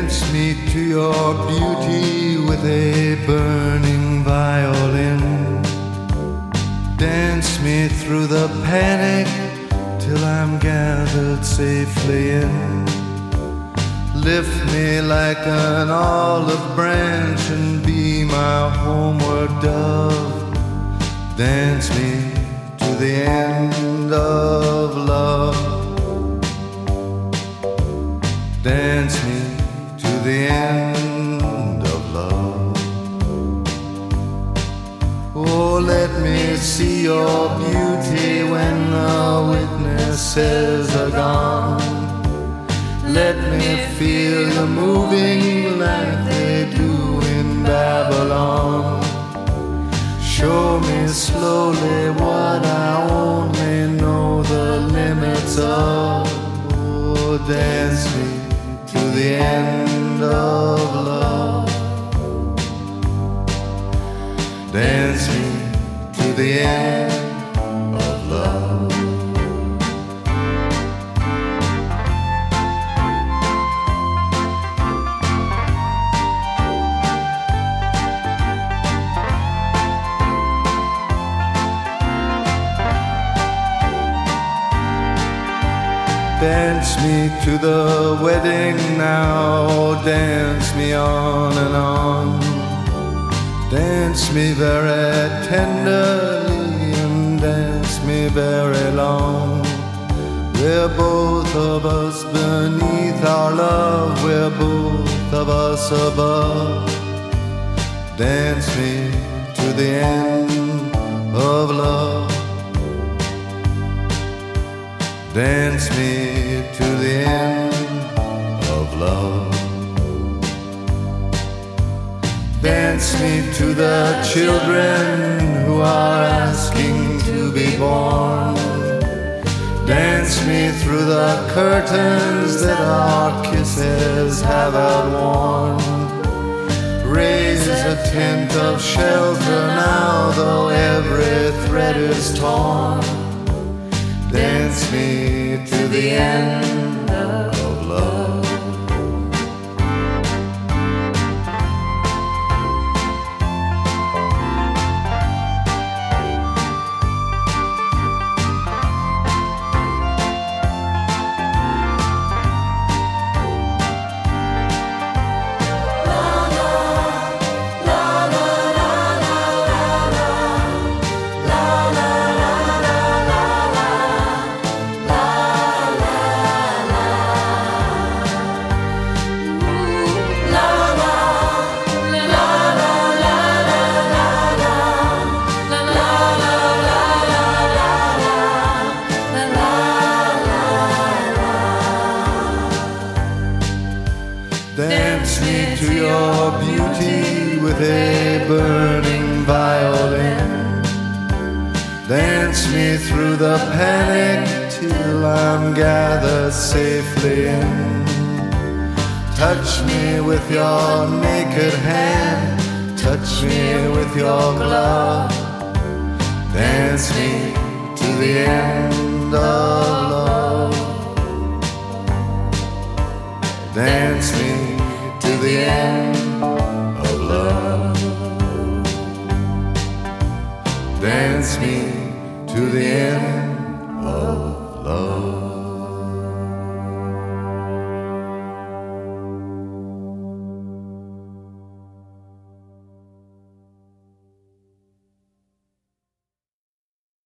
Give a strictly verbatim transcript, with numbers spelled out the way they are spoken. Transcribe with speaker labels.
Speaker 1: Dance me to your beauty with a burning violin. Dance me through the panic till I'm gathered safely in. Lift me like an olive branch and be my homeward dove. Dance me to the end of love. Dance me to the end of love. Oh, let me see your beauty when the witnesses are gone. Let me feel you moving like they do in Babylon. Show me slowly what I only know the limits of. Oh, dance me to the end of love. Dance me to the end of love. Dance me to the wedding now, dance me on and on. Dance me very tenderly and dance me very long. We're both of us beneath our love, we're both of us above. Dance me to the end of love. Dance me to the end of love. Dance me to the children who are asking to be born. Dance me through the curtains that our kisses have outworn. Raise a tent of shelter now, though every thread is torn. Dance me to the end of love. Dance me to your beauty with a burning violin. Dance me through the panic till I'm gathered safely in. Touch me with your naked hand, touch me with your glove. Dance me to the end of